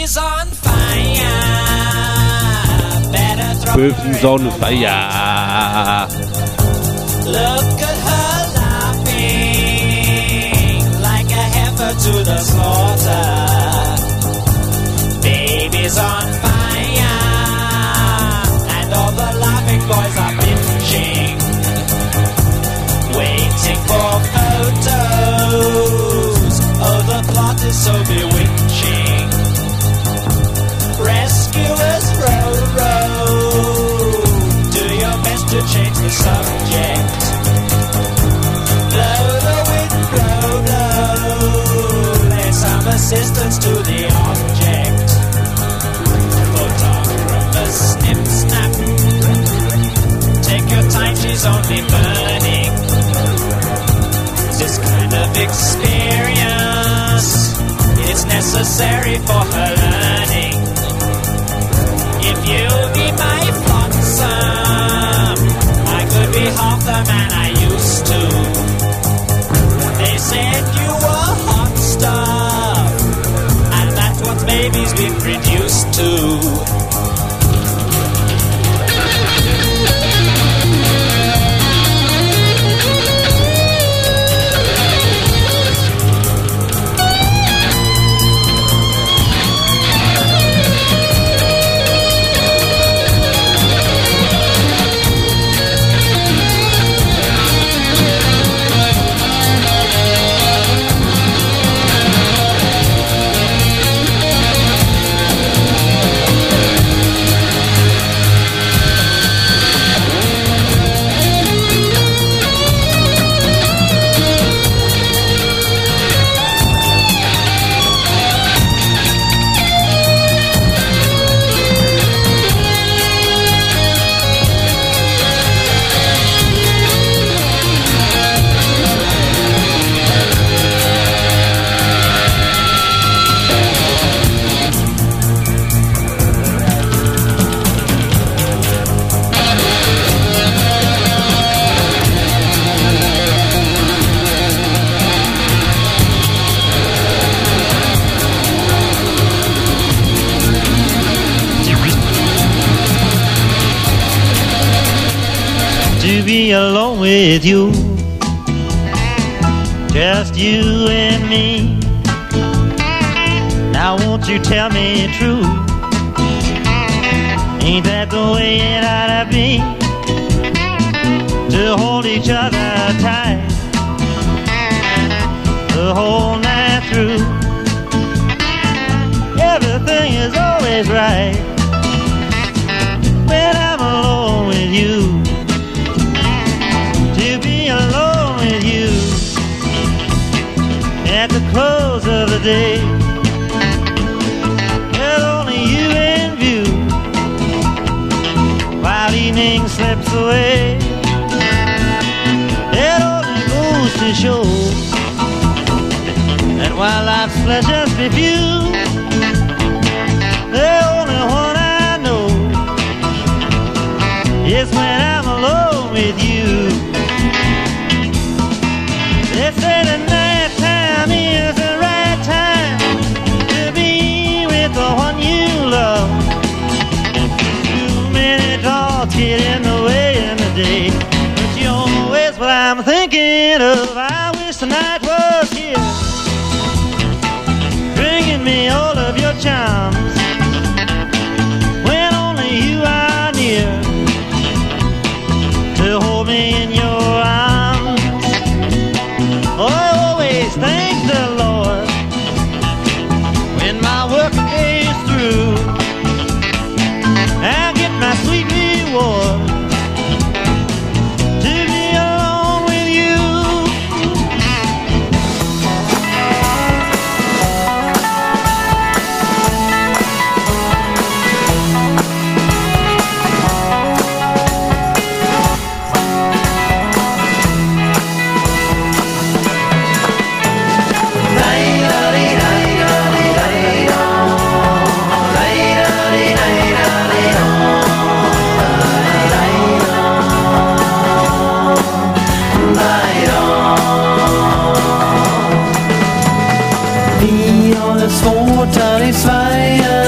Baby's on fire. Better throw Baby's on fire. Look at her laughing like a heifer to the slaughter. Baby's on fire, and all the laughing boys are bitching, waiting for photos. Oh, the plot is so bewitching. Rescuers row, row, do your best to change the subject. Blow the wind, blow, blow, lend some assistance to the object. Photographers snip, snap, take your time, she's only burning. This kind of experience is necessary for her learning. If you'll be my flotsam, I could be half the man I used to. They said you were hot stuff, and that's what babies been reduced to. To be alone with you, just you and me. Now won't you tell me true? Ain't that the way it ought to be? To hold each other tight the whole night through. Everything is always right when I'm alone with you. To be alone with you at the close of the day, with only you in view, while evening slips away. It only goes to show that while life's pleasures be few, the only one I know is when I'm alone with you. They say the night time is the right time to be with the one you love. Too many thoughts get in the way in the day, but you're always what I'm thinking of. I wish the night was here, bringing me all of your charms, when only you are near to hold me in your arms. Oh, I always thank the Lord when my work day is through. I get my sweet reward to be alone with you. Vi håller svårt här i Sverige,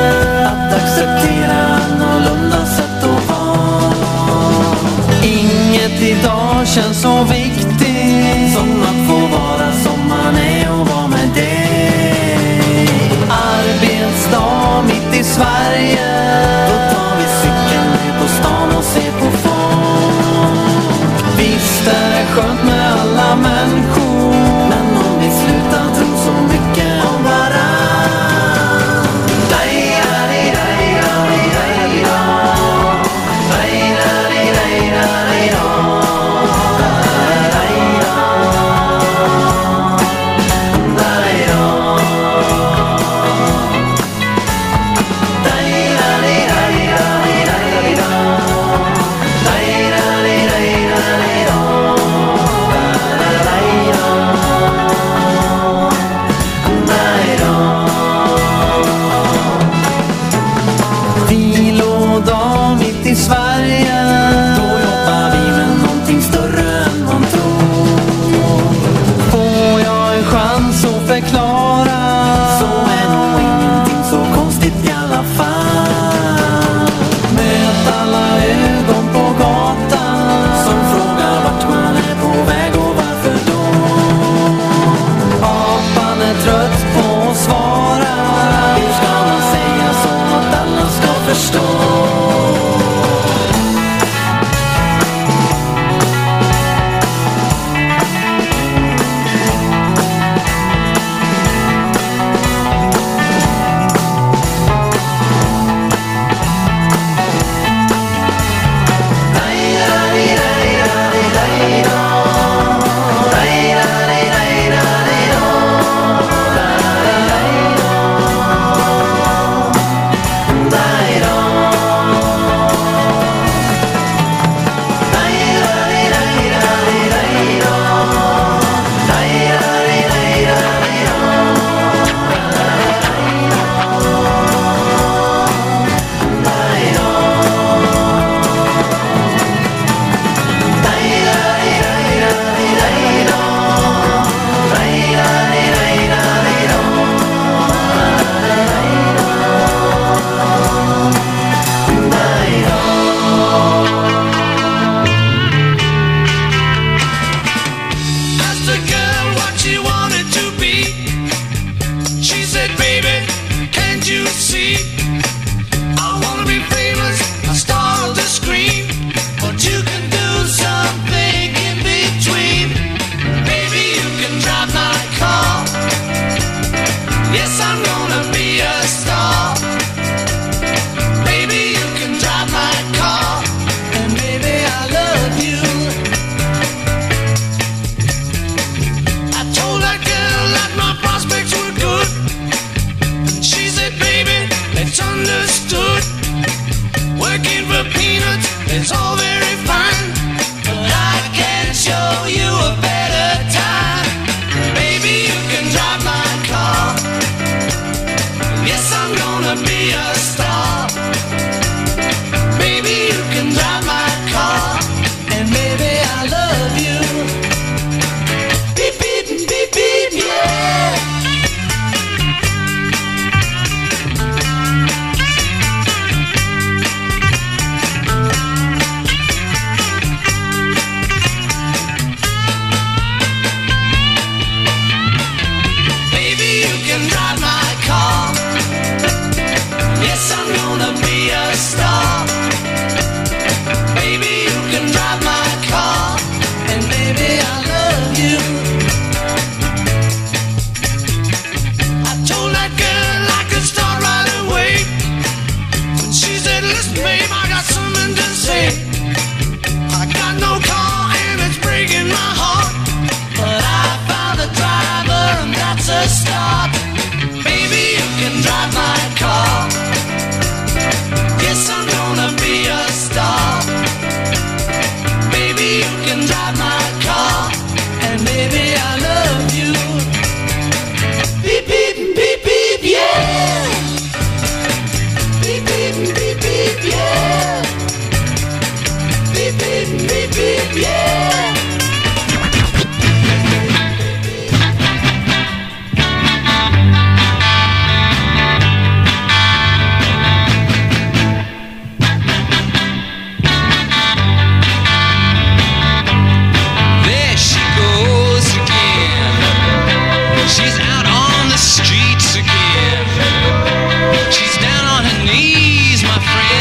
känns så viktigt, som att få vara som man är och vara med dig. Arbetsdag mitt i Sverige, då tar vi cykeln ut på stan och ser på folk. Visst är det skönt med alla människor, men om vi slutar tro så mycket om varann.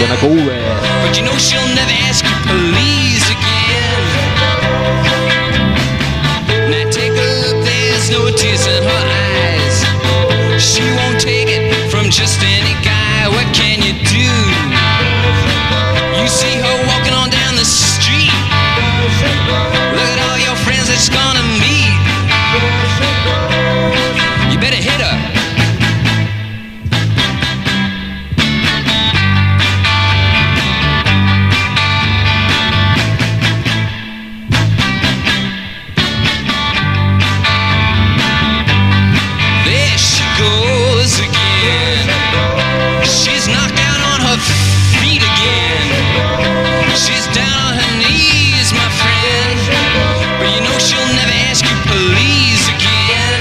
Den er god. But you know she'll never ask you please again. Now take a look, there's no tears in her eyes. She won't take it from just any guy. What can you do? You see her walking on down the street. Look at all your friends that's gonna meet. You better hit her. There she goes again. She's knocked out on her feet again. She's down on her knees, my friend. But you know she'll never ask you please again.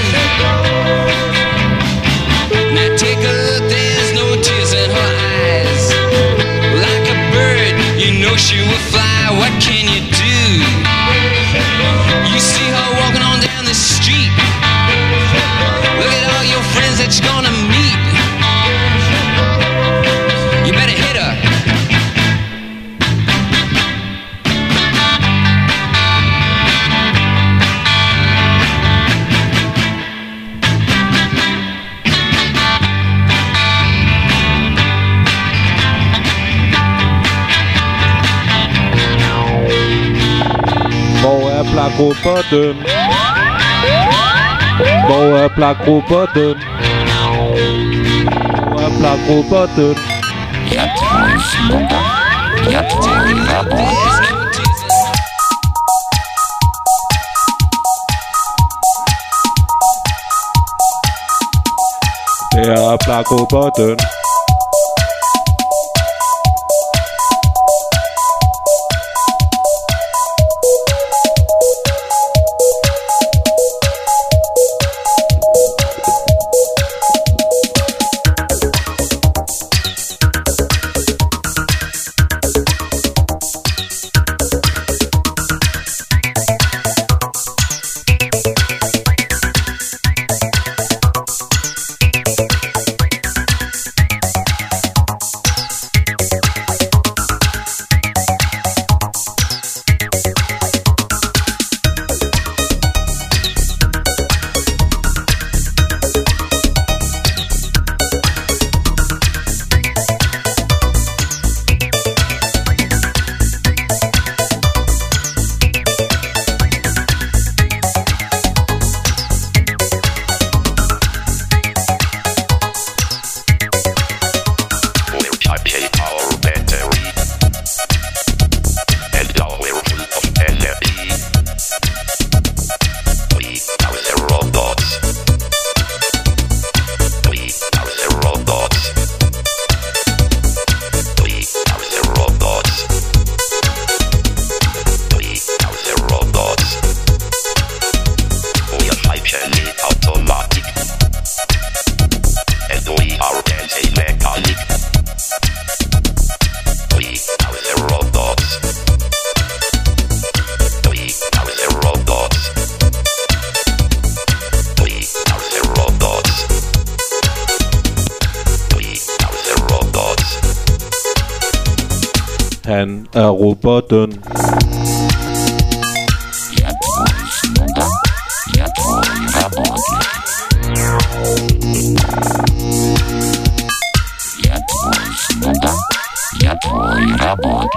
Now take a look, there's no tears in her eyes. Like a bird, you know she will fly. What can you do? You see her walking on down the street. Look at all your friends that you're gonna meet. You better hit her. Hvor er Plak-Robotten? Hvor er Plak-Robotten? Hvor er Plak-Robotten? Jeg tror I smutter. Jeg tror I er bort. Det er Plak-Robotten. Han er robotten. Jeg tror I smutter. Jeg tror I er bort. Jeg tror I smutter. Jeg tror I er bort.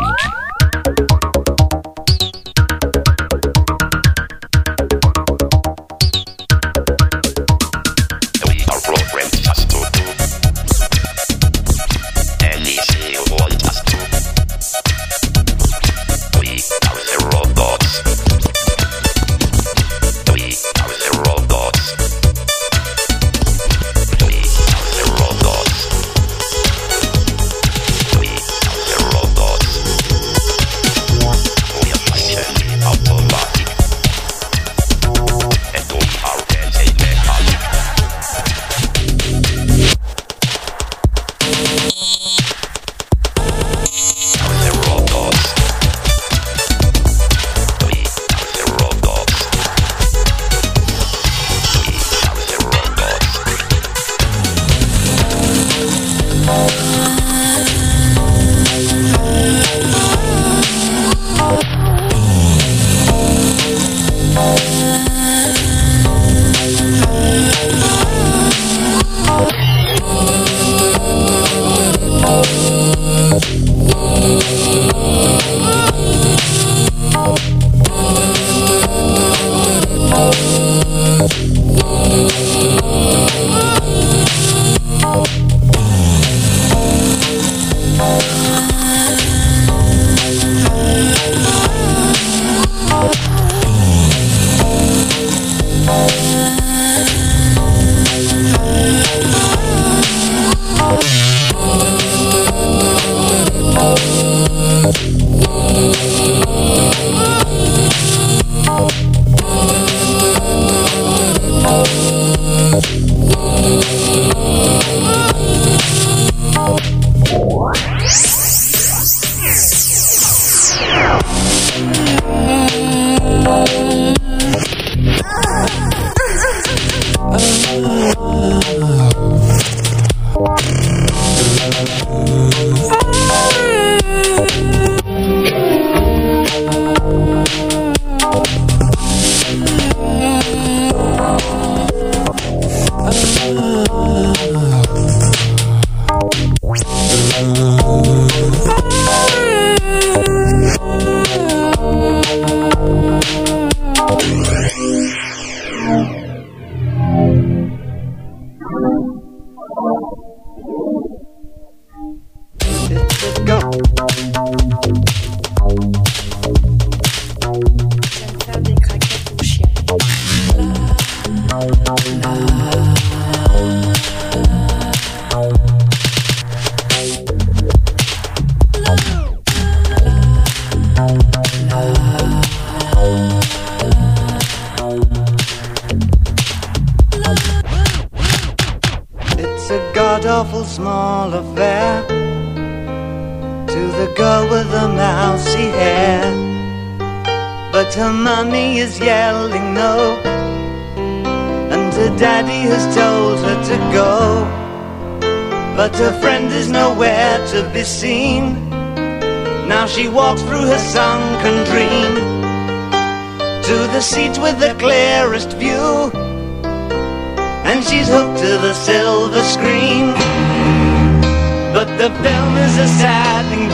It's a god-awful small affair to the girl with the mousy hair, but her mummy is yelling no, and her daddy has told her to go, but her friend is nowhere to be seen. Now she walks through her sunken dream to the seat with the clearest view, and she's hooked to the silver screen. But the film is a sad thing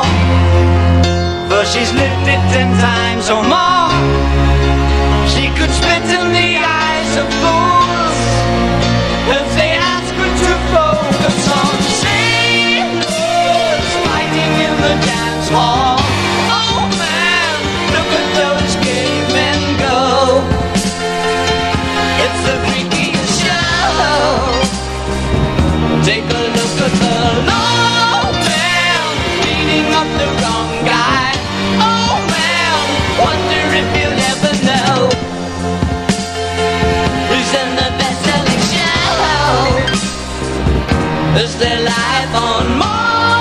for she's lived it 10 times or more. She could spit in the eyes of fools if they ask her to focus on sailors fighting in the dance hall. Oh man, look at those cavemen go. It's the freakiest show. Take a look at the low man beating up the wrong guy. Oh man, wonder if you'll ever know who's in the best-selling show. Is there life on Mars?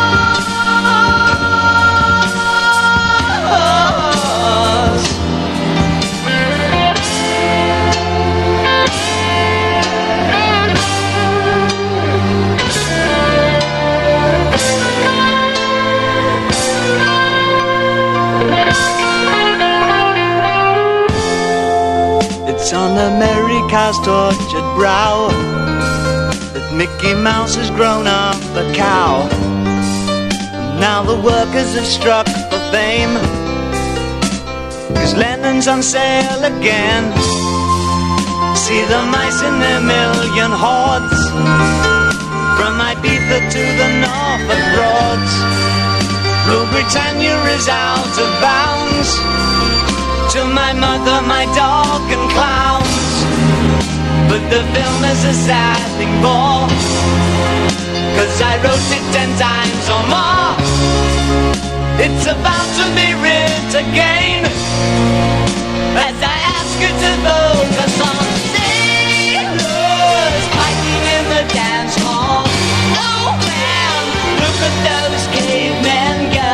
It's on America's tortured brow that Mickey Mouse has grown up a cow. And now the workers have struck for fame, 'cause Lennon's on sale again. See the mice in their million hordes, from Ibiza to the Norfolk Broads. Rule Britannia is out of bounds, to my mother, my dog and clowns. But the film is a sad thing more, 'cause I wrote it 10 times or more. It's about to be writ again, as I ask you to focus on sailors fighting in the dance hall. Oh man, look at those cavemen go.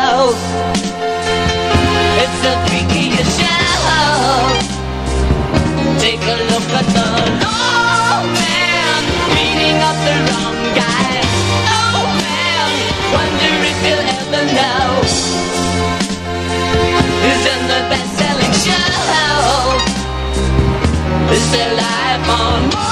It's the freakiest show. Take a look at the low man beating up the wrong guy. Oh man, wonder if you'll ever know who's in the best-selling show. Is there life on Mars?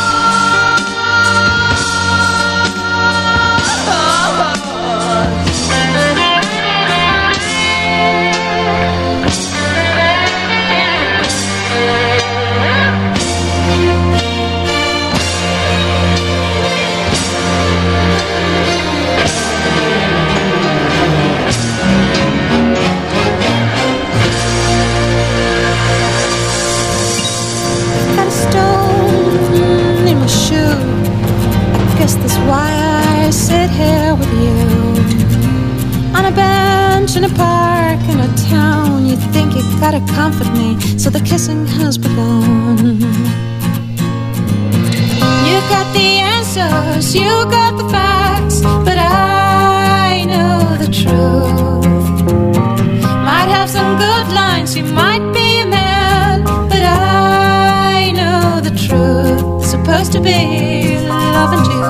That's why I sit here with you on a bench in a park in a town. You think you gotta comfort me, so the kissing has begun. You got the answers, you got the facts, but I know the truth. Might have some good lines, you might be a man, but I know the truth. Supposed to be loving you.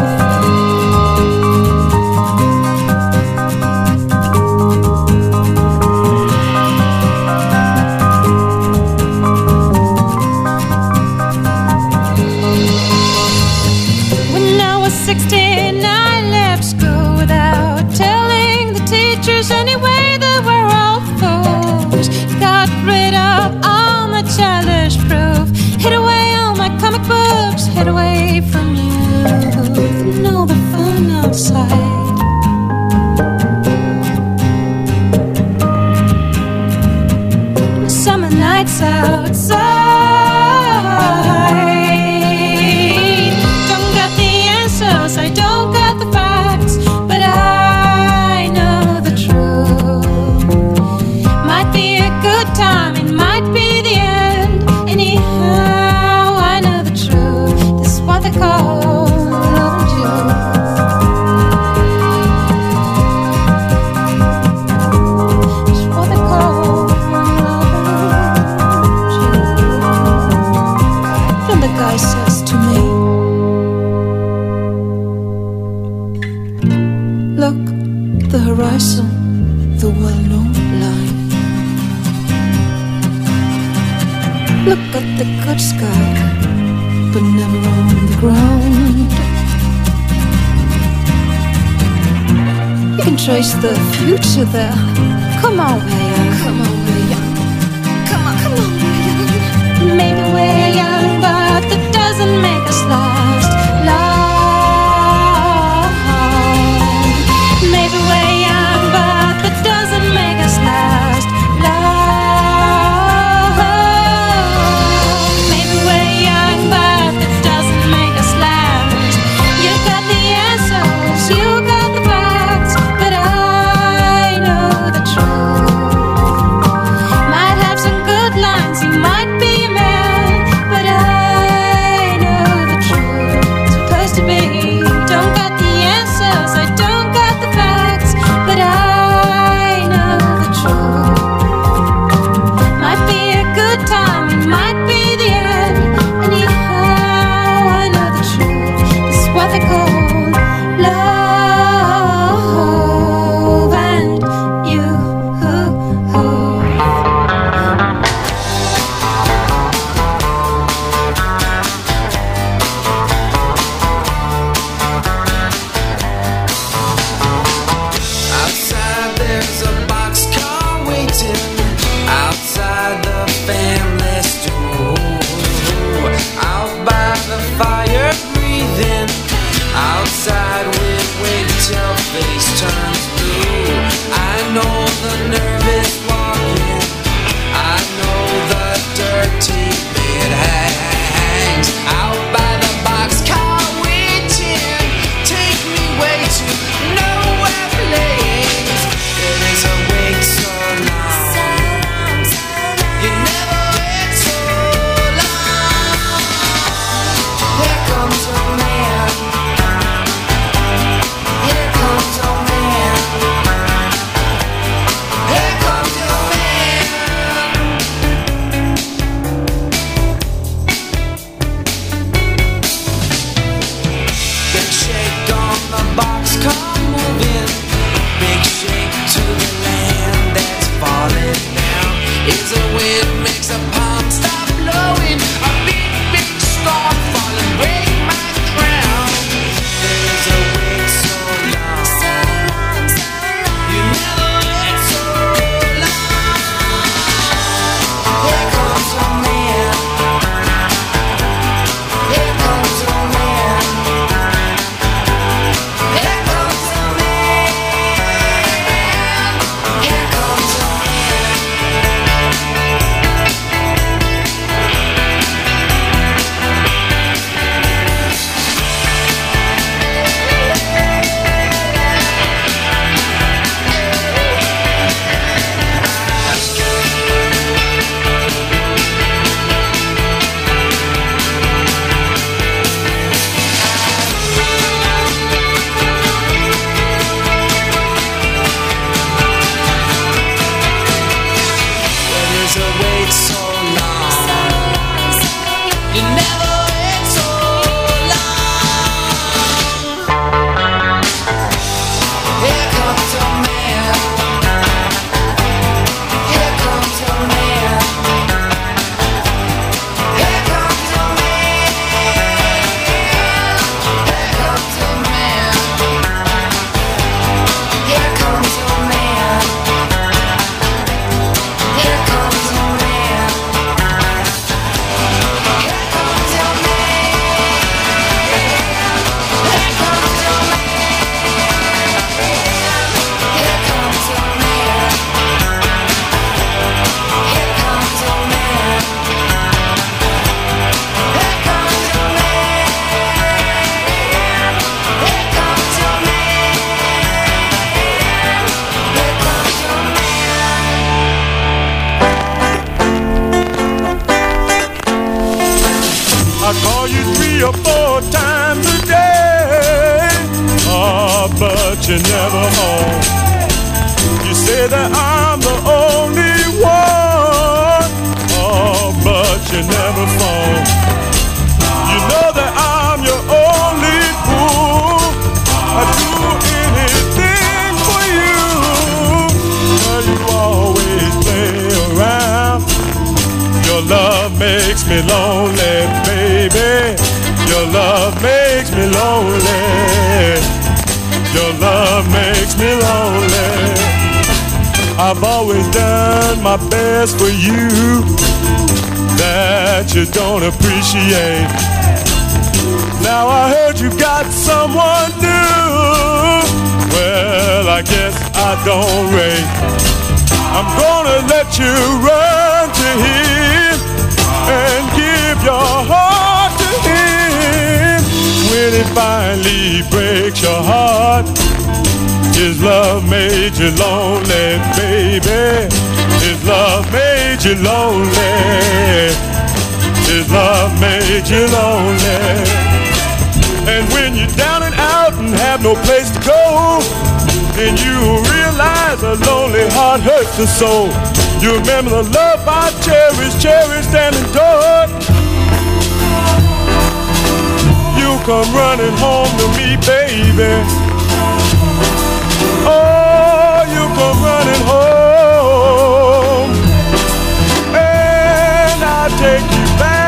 When I was 16, I left school without telling the teachers anyway. They were all fools. Got rid of all my childish proof. Hid away all my comic books. Hid away from you and all the fun outside. Summer nights outside. Don't got the answers, I don't got the facts, but I know the truth. Might be a good time, it might be the end. Anyhow, I know the truth. This is what they call loving you. This is what they call loving you. Then the guy says to me, look, the horizon, the well-known line. Look at the good sky, but never on the ground. You can trace the future there. Come on, we're young. Come on, we're young. Come on, we're young. Maybe we're young, but that doesn't make us last long. Maybe we're young, but that doesn't make us last long. Maybe we're young, but that doesn't make us last. You got the answers, you got the facts, but I know the truth. Might have some good lines, you might be a man, but I know more time today. Oh, but you're never home. You say that I'm the only one. Oh, but you never phone. You know that I'm your only fool. I'd do anything for you, but you always play around. Your love makes me lonely, baby. Your love makes me lonely. Your love makes me lonely. I've always done my best for you that you don't appreciate. Now I heard you got someone new. Well, I guess I don't rate. I'm gonna let you run to him and give your heart to him. When it finally breaks your heart, his love made you lonely, baby. His love made you lonely. His love made you lonely. And when you're down and out and have no place to go, then you realize a lonely heart hurts the soul. You remember the love I cherished and adored. You come running home to me, baby. Oh, you come running home, and I'll take you back.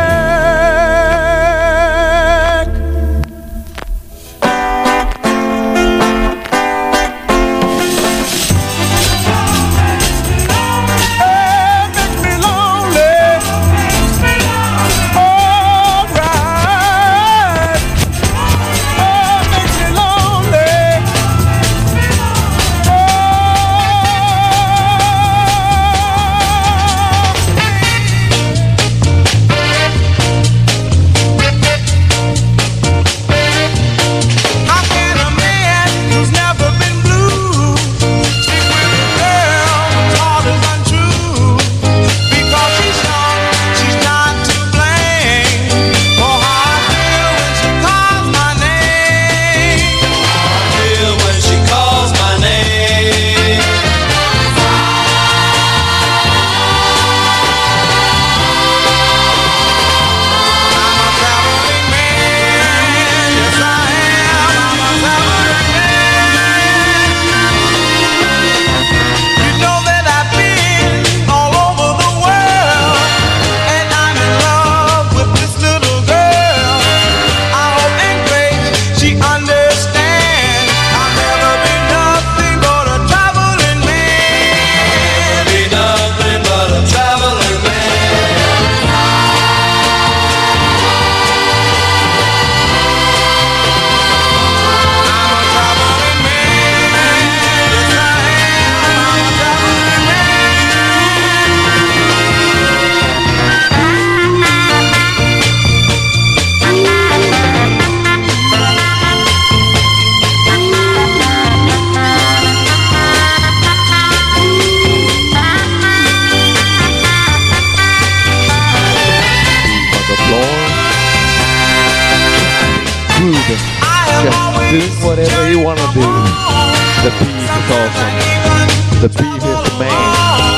Doing whatever you want to do. The beef is awesome. The beef is the man.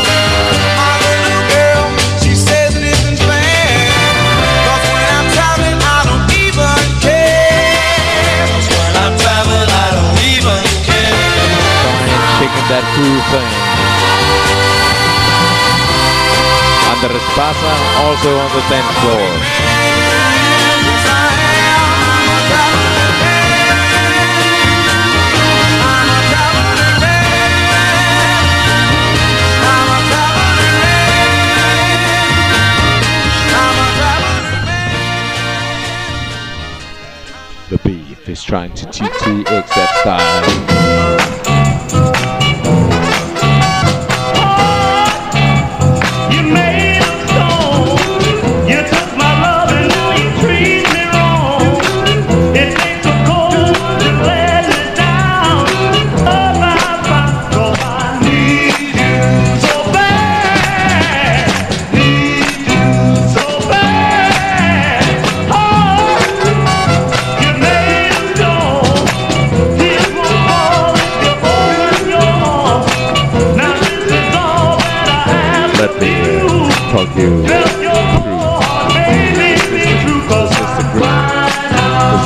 She says it isn't fair. 'Cause when I'm traveling, I don't even care. 'Cause when I'm traveling, I don't even care. Taking that cool thing. Under the Spasa, also on the 10th floor. The beef is trying to TTX that style.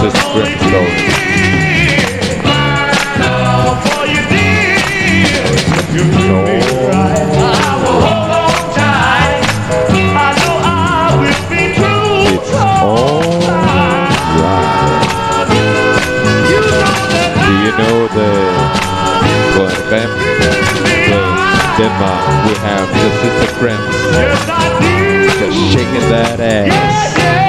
Sister Grimm story. Denmark, we have the Sister Grimm just shaking that ass.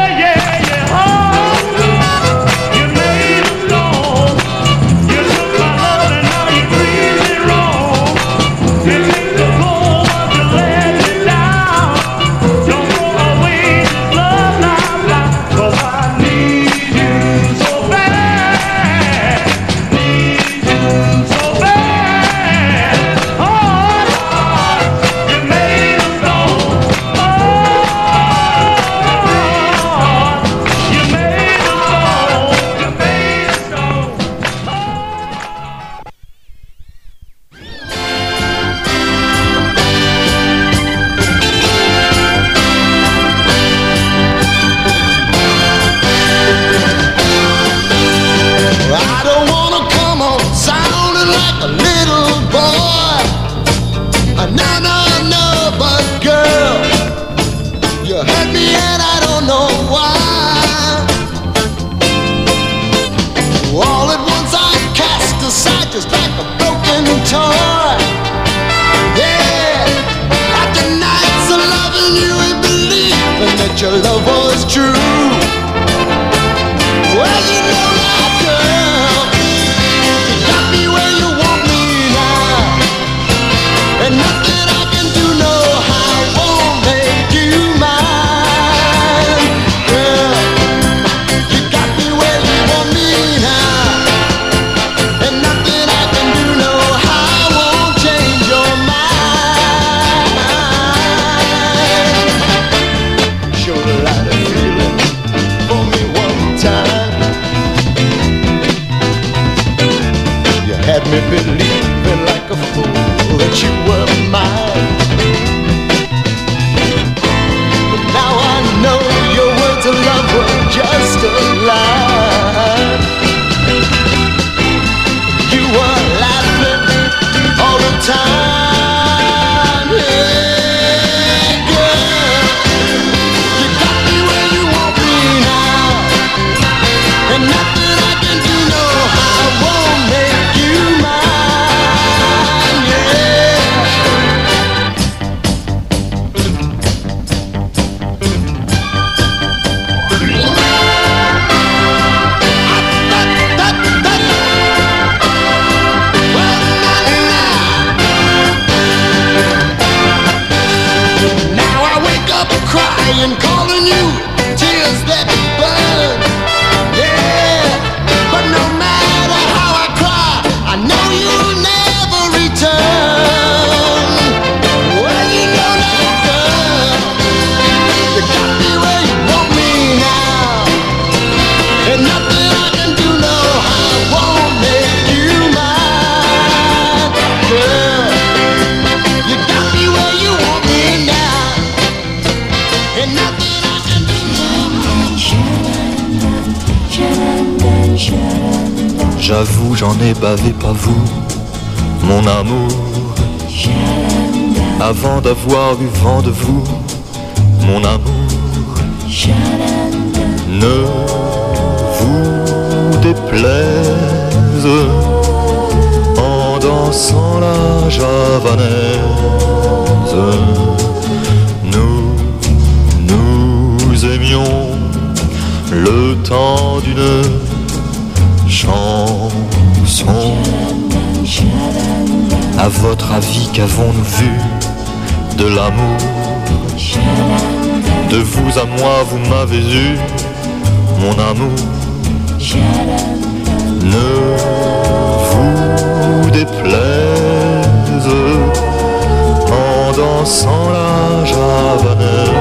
Your love was true. Well, you know that, girl, you got me where you want me now, and nothing I can do, no, I won't make you mine. Girl, you got me where you want me now, and nothing I can do, no, I won't change your mind. Show a lot of feeling for me one time. You had me believing like a fool that you were mine. But now I know your words of love were just a lie. You were laughing all the time. Hey, girl, you got me where you want me now, and nothing I can do, no, I won't make you mine, yeah. Now I wake up crying, calling you, tears that burn. Yeah, but no matter how I cry, I know you'll never return. Well, you know that, girl, you got me where you want me now, and nothing I can do, no, I won't make you mine. Girl, you got me where you want me now, and nothing I can do, no. J'avoue, j'en ai bavé, pas vous, mon amour. Avant d'avoir eu vent de vous, mon amour, ne vous déplaise en dansant la javanaise. Nous aimions le temps d'une chanson. À votre avis, qu'avons-nous vu de l'amour? De vous à moi, vous m'avez eu, mon amour. Ne vous déplaise en dansant la javanaise.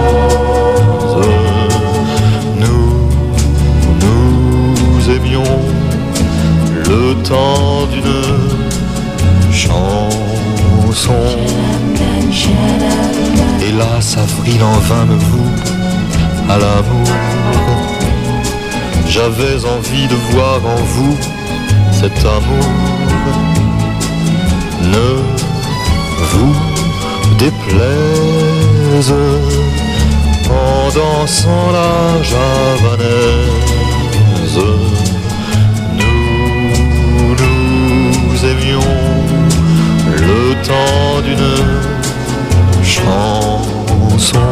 Nous aimions le temps d'une chanson. Hélas, avril en vain me voue à l'amour. J'avais envie de voir en vous cet amour. Ne vous déplaise en dansant la javanaise. Nous aimions le temps d'une chanson.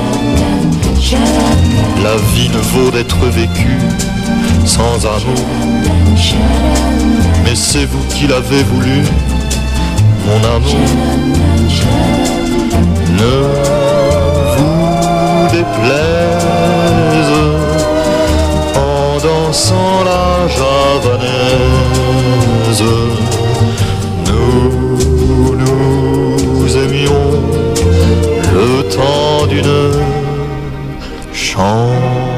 La vie ne vaut d'être vécue sans amour. Mais c'est vous qui l'avez voulu, mon amour. Ne vous déplaise en dansant la javanaise. Nous aimions le temps d'une chanson.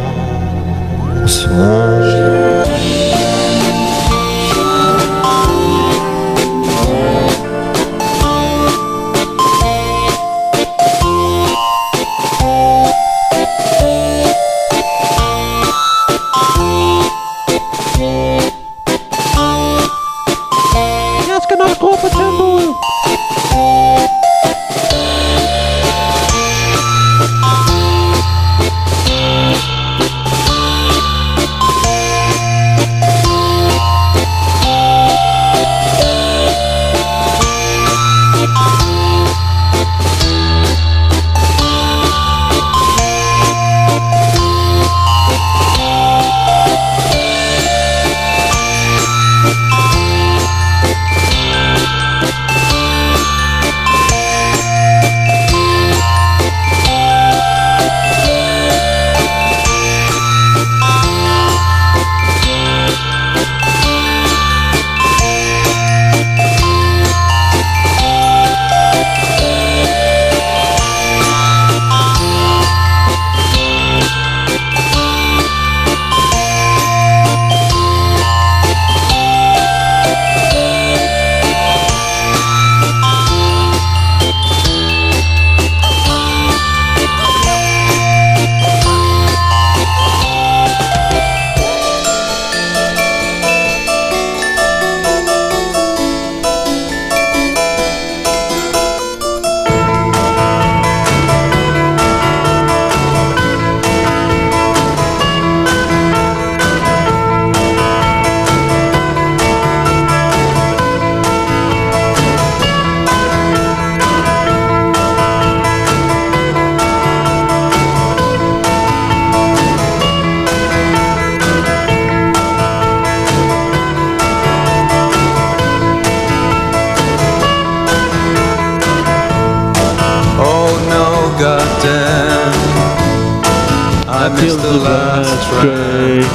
I missed the last train.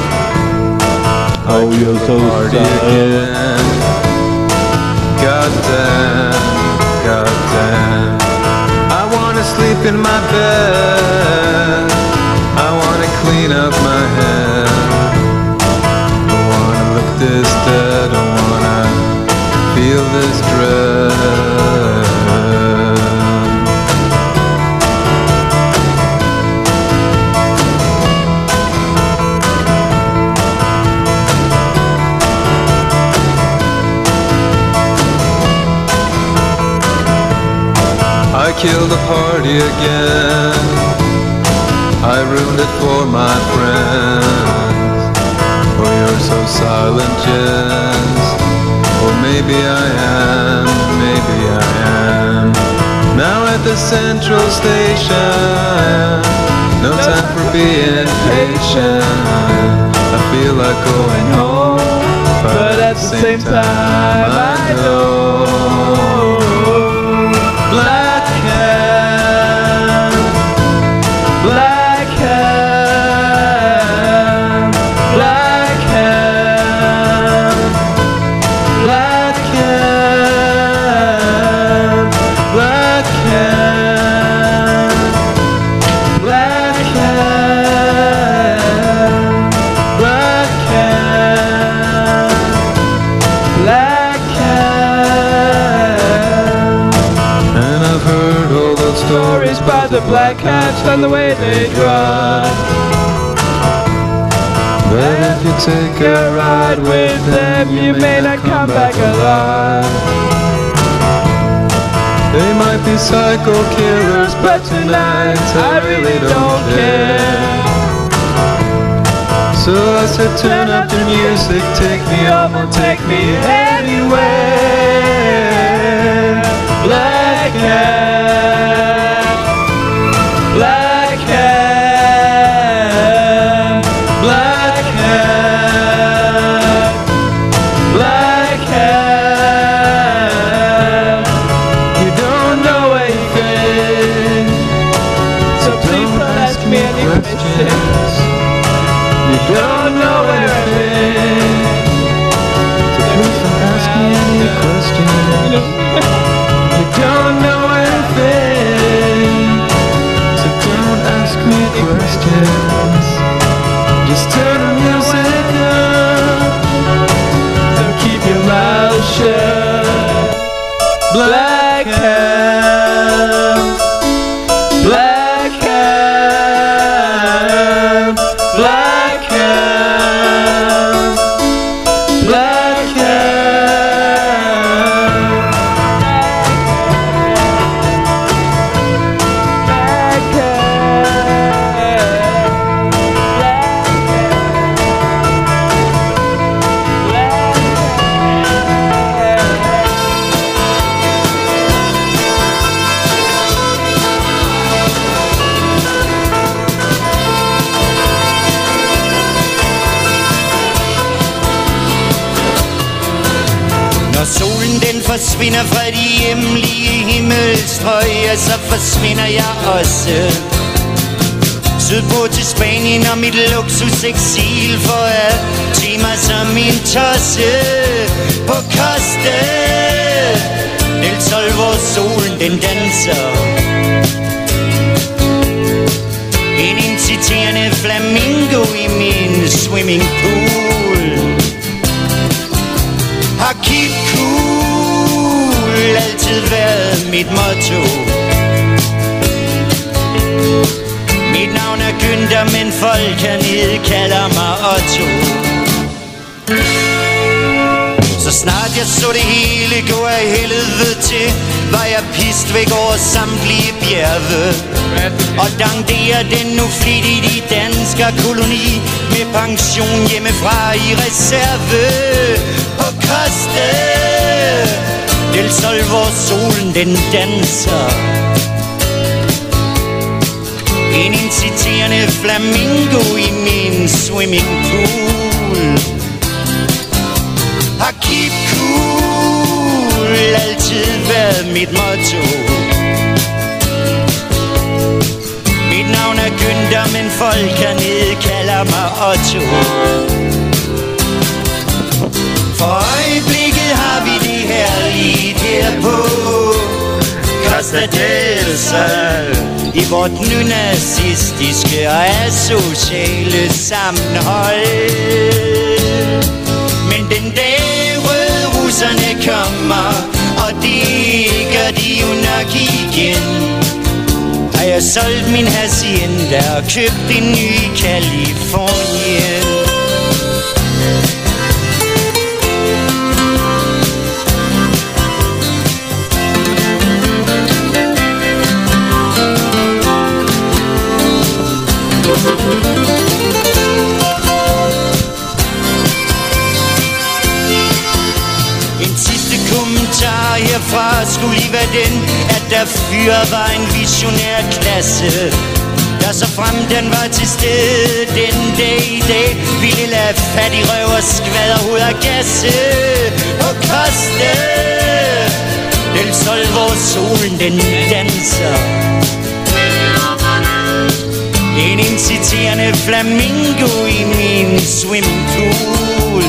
Oh, you're so sad. Goddamn. I wanna sleep in my bed. I wanna clean up my head. I wanna look this dead. I wanna feel this dread. I killed the party again. I ruined it for my friends. Oh, you're so silent, yes. Or maybe I am, maybe I am. Now at the central station, no time for being patient. I feel like going home, but at the same time I know. Black hand, black hand, black hand, black hand, black hand, black hand, black hand, black hand. And I've heard all those stories about the black hats and the way they drive. But if you take a ride with them, you may not come back alive. They might be psycho killers, but tonight I really don't care. So I said turn up the music, take me home or take me anywhere. Black hat, black hat, black hat, black hat. You don't know anything, so please don't ask me any questions. You don't know anything, so please don't ask me any questions. You don't know anything, so don't ask me questions. Just turn the music up and keep your mouth shut. Black hat, black hat, black hat, black Når solen den forsvinder fra de hjemlige himmelstrøg, så forsvinder jeg også sydpå til Spanien og mit luksuseksil for at tage mig som en tosse på Costa del Sol, hvor solen den danser. En inciterende flamingo i min swimmingpool. Har keep cool altid været mit motto. Mit navn er Günther, men folk hernede kalder mig Otto. Så snart jeg så det hele gå af helvede til, var jeg pist væk over samtlige bjerge og danderer den nu flittigt i danskerkoloni med pension hjemmefra i reserve på Costa del Sol, hvor solen den danser. En inciterende flamingo i min swimmingpool. Har keep cool altid været mit motto. Mit navn er Günther, men folk hernede kalder mig Otto. For øjeblikket har vi det herligt her på Costa del Sol, i vort nynazistiske og asociale sammenhold. Men den dag rødrusserne kommer, og det gør de jo nok igen, har jeg solgt min hacienda og købt en ny i Californien. En sidste kommentar herfra skulle lige være den, at der fyret var en visionær klasse, der så frem den var til stede den dag i dag, ville lade fattig røv og skvaderhoved og gasse på Costa del Sol, hvor solen den danser. En inciterende flamingo i min swimmingpool.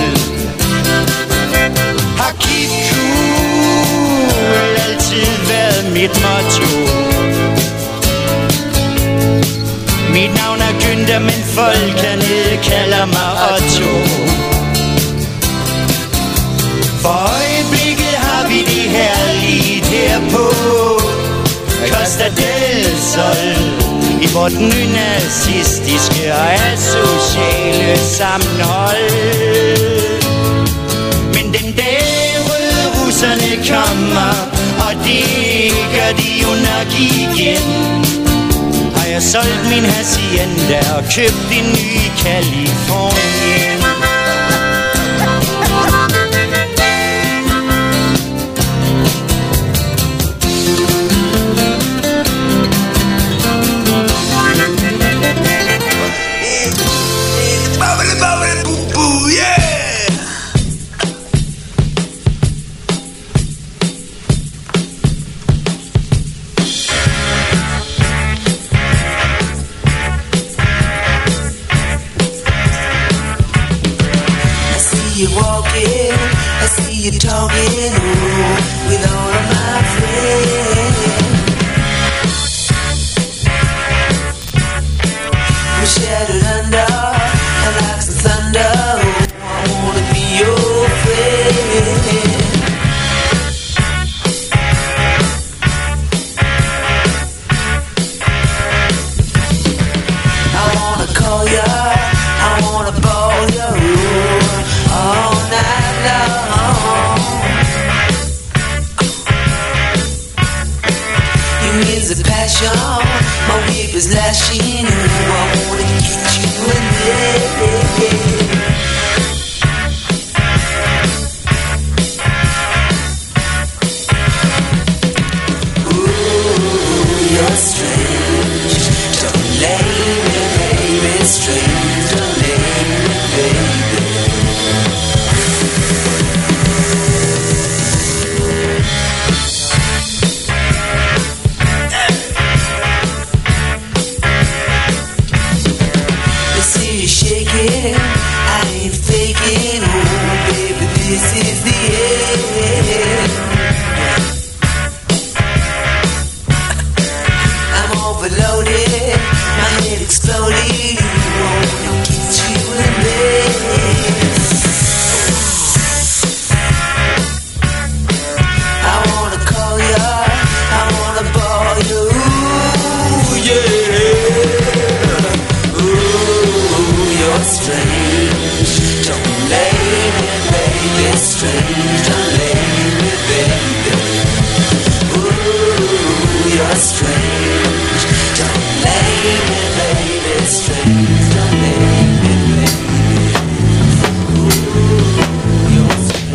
Har keep cool altid været mit motto. Mit navn er Günther, men folk hernede kalder mig Otto. For øjeblikket har vi det herligt her på Costa del Sol, i vort vort nynazistiske og asociale sammenhold. Men den dag røde russerne kommer, og det gør de jo nok igen, har jeg solgt min hacienda og købt en ny i Californien. You're talking with all of my friends. We're shattered under and like some thunder. I wanna be your friend. I wanna call you, I wanna ball you all night long. Is a passion, my whip is lashing. Ooh, I wanna get you in there. Ooh, you're strange. Don't lay me, baby. Strange, don't lay me, baby. I ain't faking, oh baby, this is the end. I'm overloaded, my head exploded. I wanna get you in bed. I wanna call you, I wanna ball you, yeah. You're strange, don't lay me, baby. Strange, don't lay me, baby. Ooh, you're strange, don't lay me, baby. Strange, don't lay me, baby. Ooh, you're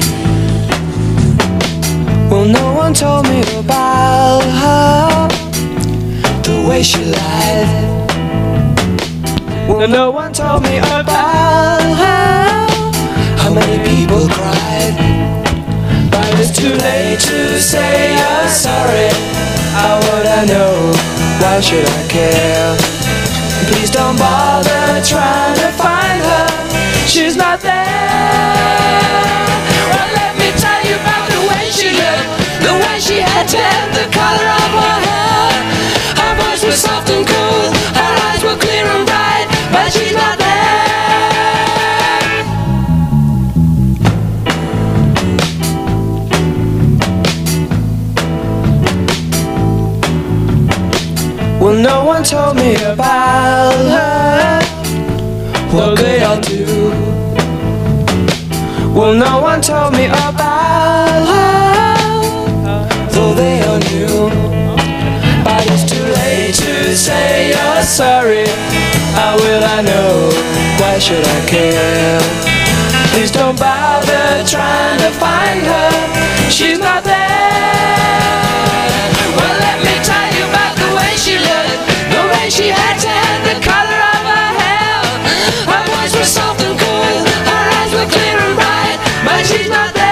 strange. Well, no one told me about her, the way she lied. Well, no one told me about how many people cried. But it's too late to say you're sorry. How would I know? Why should I care? Please don't bother trying to find her. She's not there. Well, let me tell you about the way she looked, the way she had hair, the color of her hair. Her voice was soft and cool, her eyes were clear and bright, but she's not there. Well, no one told me about her. What could I do? Well, no one told me about her, though they all knew. But it's too late to say you're sorry. How will I know? Why should I care? Please don't bother trying to find her. She's not there. Well, let me tell you about the way she looked, the way she had hair, the color of her hair. Her voice was soft and cool, her eyes were clear and bright, but she's not there.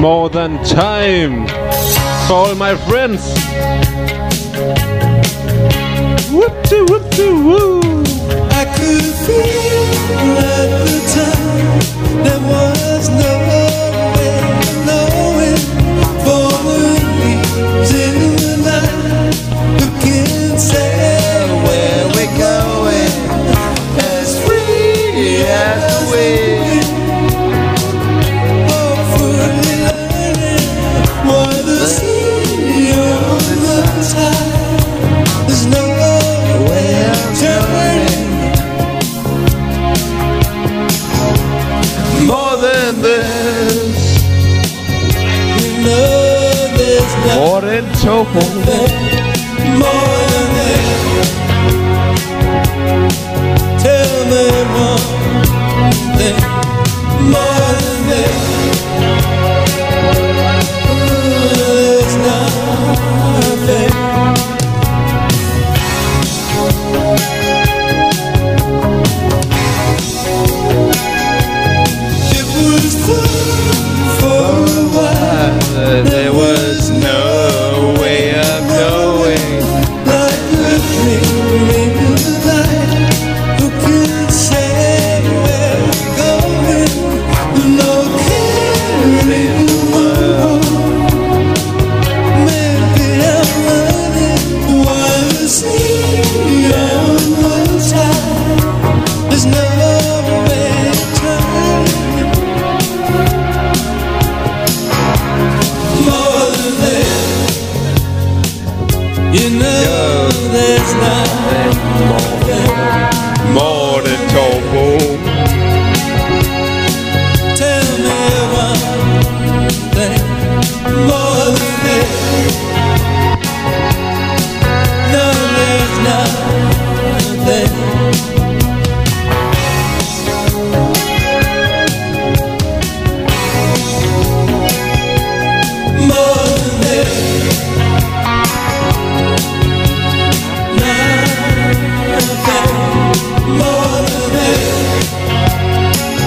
More Than Time for all my friends. Whoop-de, whoop-de, woo. I could feel at the time there was no way of knowing, for the leaves in the night who can say where we're going, as free as the wind, hopefully learning why the sea on the tide. There's no way of turning. More than this, you know there's More than Topo. more than this. Tell me one thing, more than this. There's nothing. It was fun for a while. There was no way of knowing. Like a dream in the night. Who can say where we're going? No care in the world. Maybe I'm running while the sea on the tide. There's no way to turn. More than this, you know there's nothing More than Topo. Tell me one thing, more than this. No, there's nothing. More than this. Nothing. More than this.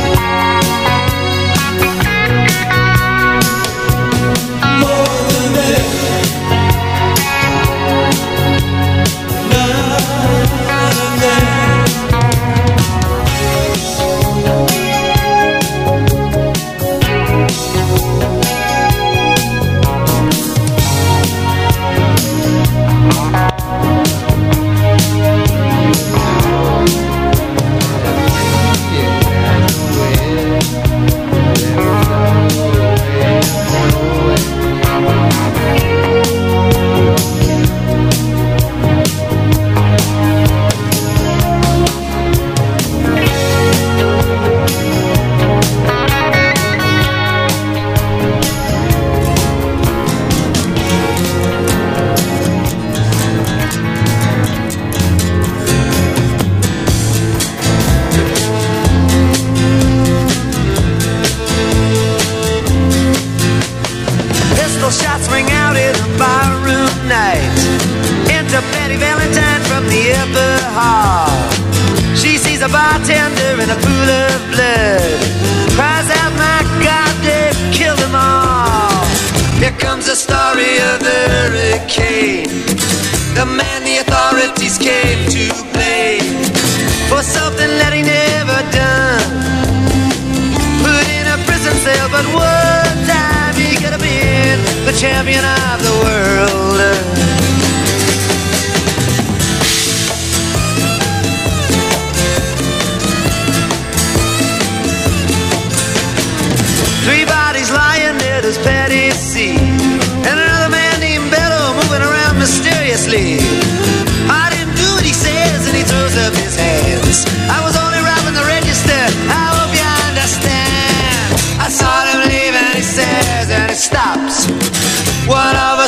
More than this. Nothing. Pistol shots ring out in a barroom night. Enter Betty Valentine from the upper hall. She sees a bartender in a pool of blood. Cries out, my God, they've killed them all. Here comes the story of the hurricane. The man the authorities came to blame for something that he never done. Put in a prison cell, but one time he could have been the champion of the world. Three bodies lying dead as Patty C. And another man named Bello moving around mysteriously. I didn't do what he says, and he throws up his hands. I was only robbing the register, I hope you understand. I saw him leave and he says, and he stops. One of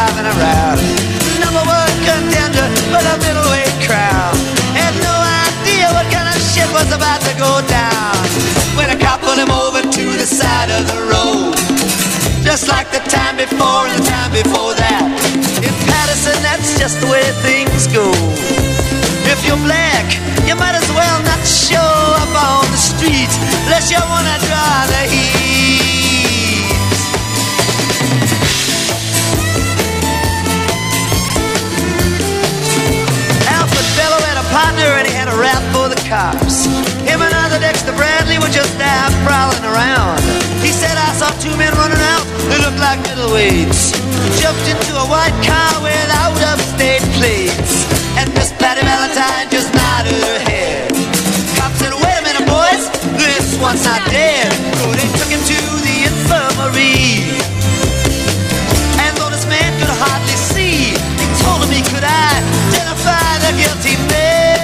driving around. Number one contender for the middleweight crown. Had no idea what kind of shit was about to go down when a cop pulled him over to the side of the road. Just like the time before and the time before that. In Patterson, that's just the way things go. If you're black, you might as well not show up on the street unless you wanna draw the heat. Alfred Bello had a partner and he had a rap for the cops. Him and other Dexter Bradley were just out prowling around. He said, I saw two men running out, they looked like middleweights. Jumped into a white car with out-of-state plates. And Miss Patty Valentine just nodded her head. Cop said, wait a minute, boys, this one's not dead. So they took him to the infirmary. And though this man could hardly see, they told him he could identify the guilty man.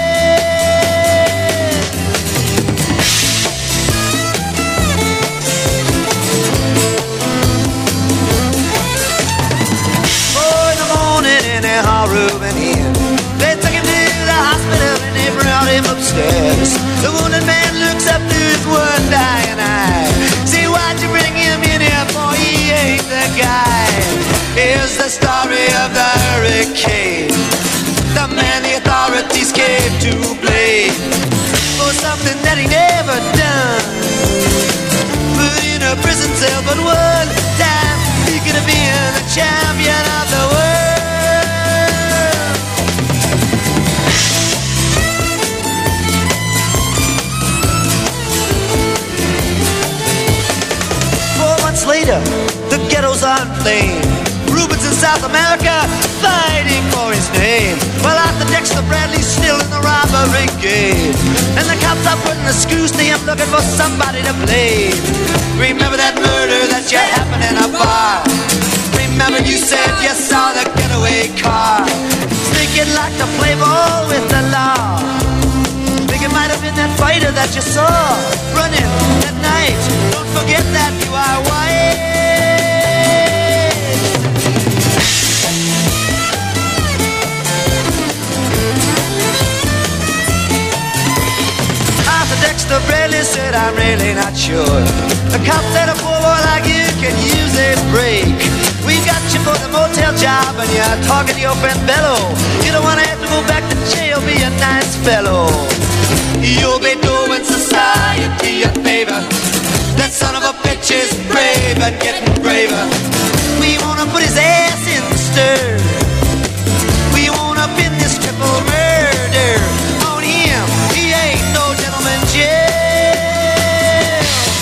In a Reuben Inn, they took him to the hospital and they brought him upstairs. The wounded man looks up to his one dying eye. See, why'd you bring him in here, boy? He ain't the guy. Here's the story of the hurricane, the man the authorities came to blame for something that he never done. Put in a prison cell, but one time he could have been the champion of the world. Later, the ghettos are inflamed. Rubens in South America fighting for his name. Well, Arthur Dexter Bradley's still in the robbery game. And the cops are putting the screws to him looking for somebody to blame. Remember that murder that you happened in a bar? Remember you said you saw the getaway car? Think you'd like to play ball with the law? Think it might have been that fighter that you saw running that night. Don't forget that you are white. Arthur Dexter Bradley said, I'm really not sure. The cop said a poor boy like you can use a break. We got you for the motel job and you're talking to your friend Bello. You don't want to have to go back to jail, be a nice fellow. You'll be doing society a favor. That son of a bitch is brave and getting braver. We wanna put his ass in the stir. We wanna pin this triple murder on him. He ain't no gentleman jail.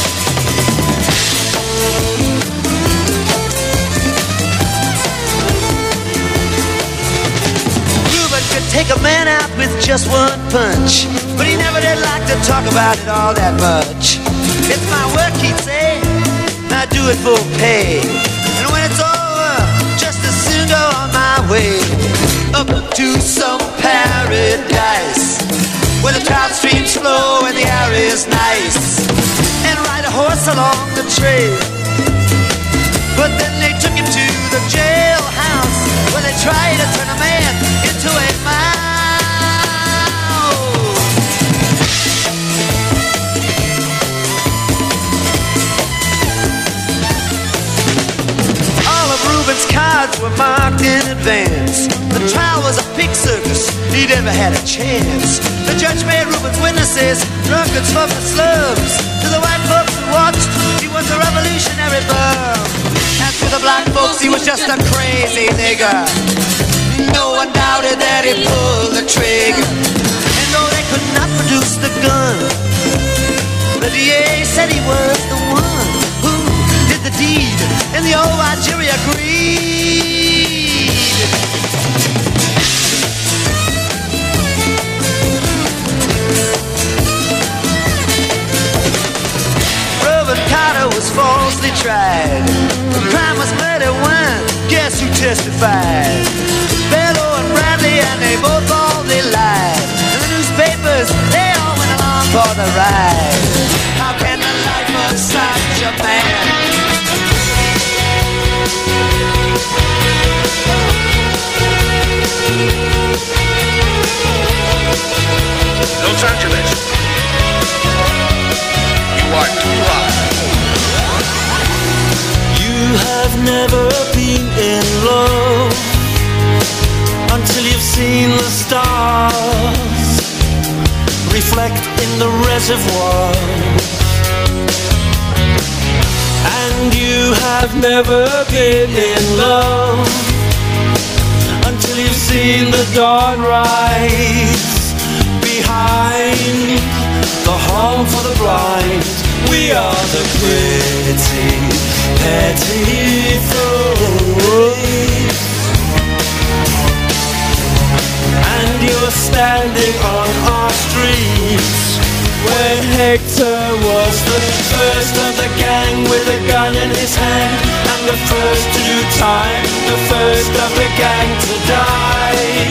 Reuben could take a man out with just one punch, but he never did like to talk about it all that much. It's my work, he'd say, I do it for pay. And when it's over, just as soon go on my way up to some paradise where the trout streams flow and the air is nice, and ride a horse along the trail. But then they took him to the jailhouse where they tried to turn a man into a mouse. Reuben's cards were marked in advance. The trial was a pig circus, he never had a chance. The judge made Reuben's witnesses drunkards from the slums. To the white folks who watched, he was a revolutionary bum. And to the black folks, he was just a crazy nigger. No one doubted that he pulled the trigger. And though they could not produce the gun, the DA said he was the one who did the deed, and the old white jury agreed. Reuben Carter was falsely tried. The crime was murder one. Guess who testified? Bello and Bradley, and they both all they lied. And the newspapers, they all went along for the ride. How can the life of such a man never been in love until you've seen the stars reflect in the reservoir. And you have never been in love until you've seen the dawn rise behind the home for the blind. We are the pretty, petty fools. And you're standing on our streets when Hector was the first of the gang with a gun in his hand, and the first to do time, the first of the gang to die.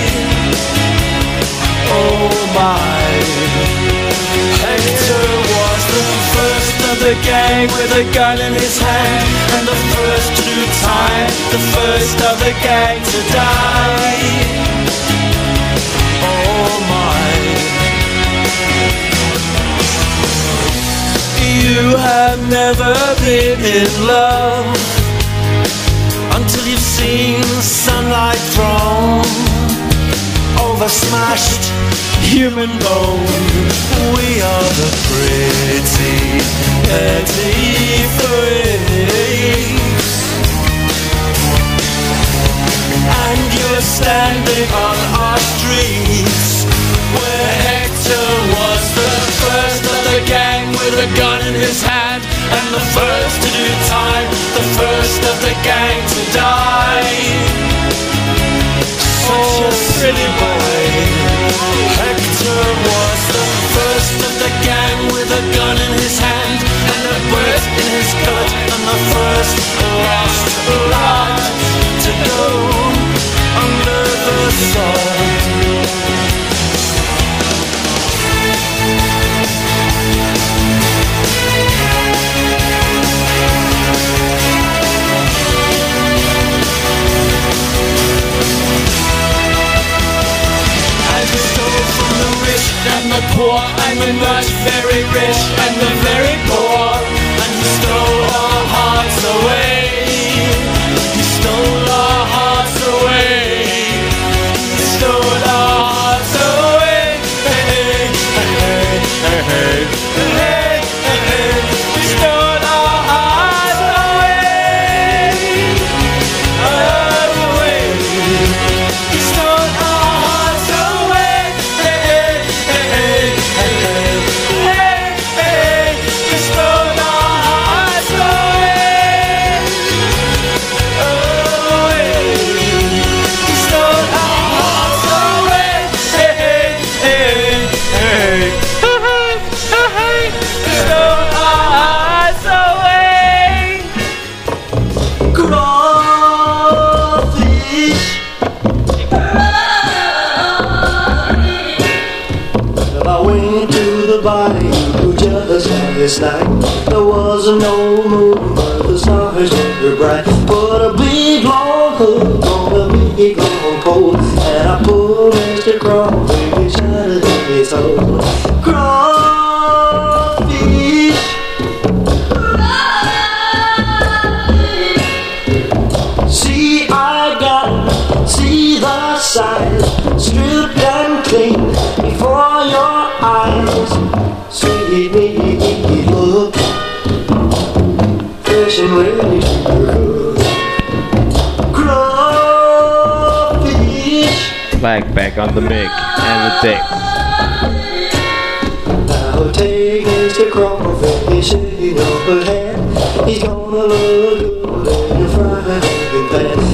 Oh my, Hector was the first of the gang with a gun in his hand, and the first to do time, the first of the gang to die. Oh my, you have never been in love until you've seen sunlight from over smashed human bone. We are the pretty, petty freaks. And you're standing on our streets where Hector was the first of the gang with a gun in his hand, and the first to do time, the first of the gang to die. Such a silly boy. Hector was the first of the gang with a gun in his hand and a bullet in his gut, and the first last lot to go under the sun. And the poor and the much very rich and the very poor, and he stole our hearts away. He stole our hearts away. He stole our hearts away. Hey, hey, hey, hey, hey, hey, hey. He stole our hearts away. Away. He stole our hearts away. This night there was no moon, but the stars were bright. Put a big long hook on a big long pole, and I pulled Mr. Crawfish out of his hole. Crawfish, see I got, see the size, stripped and clean before your eyes. Sweet me, look fresh and ready to cook. Crawfish. Back on the mic and the deck. Now take Mr. Crawfish in your hand. He's gonna look good in your frying pan.